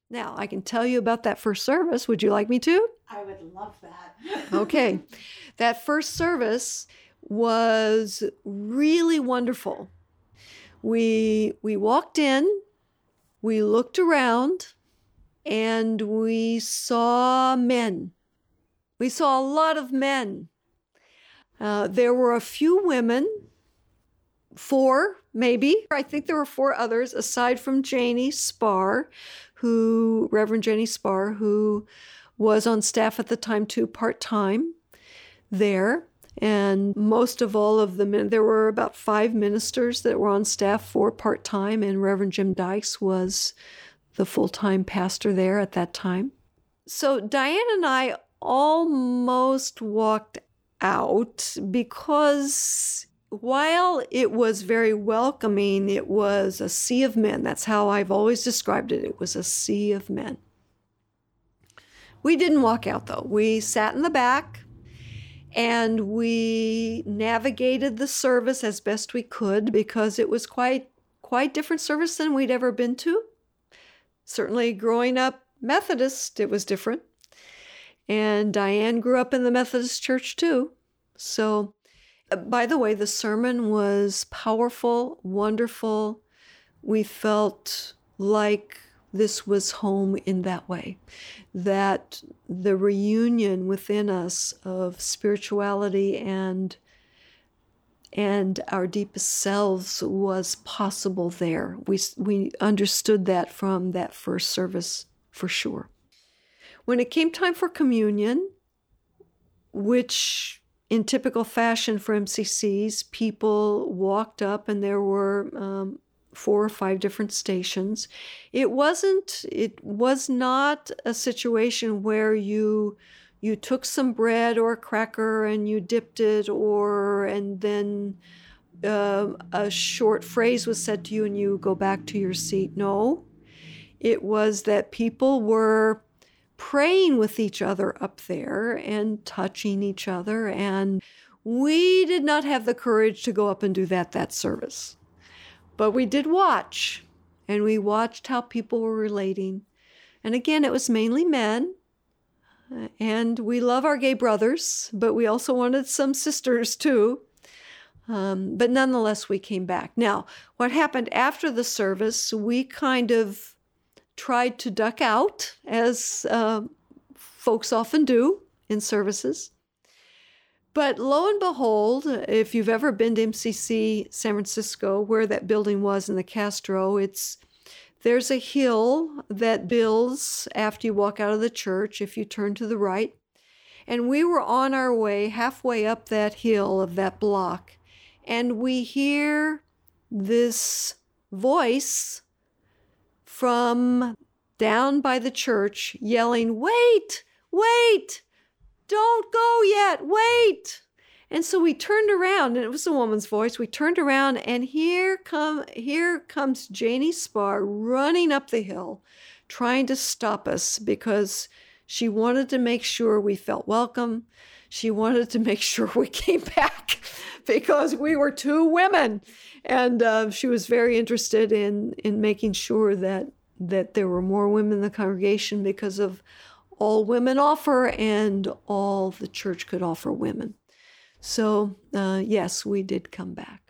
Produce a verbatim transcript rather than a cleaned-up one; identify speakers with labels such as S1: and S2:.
S1: Now, I can tell you about that first service. Would you like me to?
S2: I would love that.
S1: Okay. That first service was really wonderful. We we walked in, we looked around, and we saw men. We saw a lot of men. Uh, there were a few women, four maybe. I think there were four others aside from Janie Spar, who, Reverend Janie Spar, who was on staff at the time too, part-time there. And most of all of the men, there were about five ministers that were on staff for part-time, and Reverend Jim Dykes was the full-time pastor there at that time. So Diane and I almost walked out because while it was very welcoming, it was a sea of men. That's how I've always described it. It was a sea of men. We didn't walk out, though. We sat in the back, and we navigated the service as best we could because it was quite, quite different service than we'd ever been to. Certainly growing up Methodist, it was different. And Diane grew up in the Methodist church too. So, uh, by the way, the sermon was powerful, wonderful. We felt like this was home in that way, that the reunion within us of spirituality and and our deepest selves was possible there. We we understood that from that first service for sure. When it came time for communion, which in typical fashion for M C Cs, people walked up and there were um, four or five different stations. It wasn't, it was not a situation where you you took some bread or a cracker and you dipped it, or and then uh, a short phrase was said to you and you go back to your seat. No, it was that people were praying with each other up there and touching each other, and we did not have the courage to go up and do that that service. But we did watch, and we watched how people were relating. And again, it was mainly men, and we love our gay brothers, but we also wanted some sisters too. Um, but nonetheless, we came back. Now, what happened after the service, we kind of tried to duck out, as uh, folks often do in services. But lo and behold, if you've ever been to M C C San Francisco, where that building was in the Castro, it's there's a hill that builds after you walk out of the church if you turn to the right. And we were on our way halfway up that hill of that block, and we hear this voice from down by the church yelling, "Wait, wait, don't go yet, wait." And so we turned around, and it was a woman's voice. We turned around, and here come here comes Janie Spar running up the hill, trying to stop us because she wanted to make sure we felt welcome. She wanted to make sure we came back because we were two women. And uh, she was very interested in, in making sure that, that there were more women in the congregation because of all women offer and all the church could offer women. So, uh, yes, we did come back.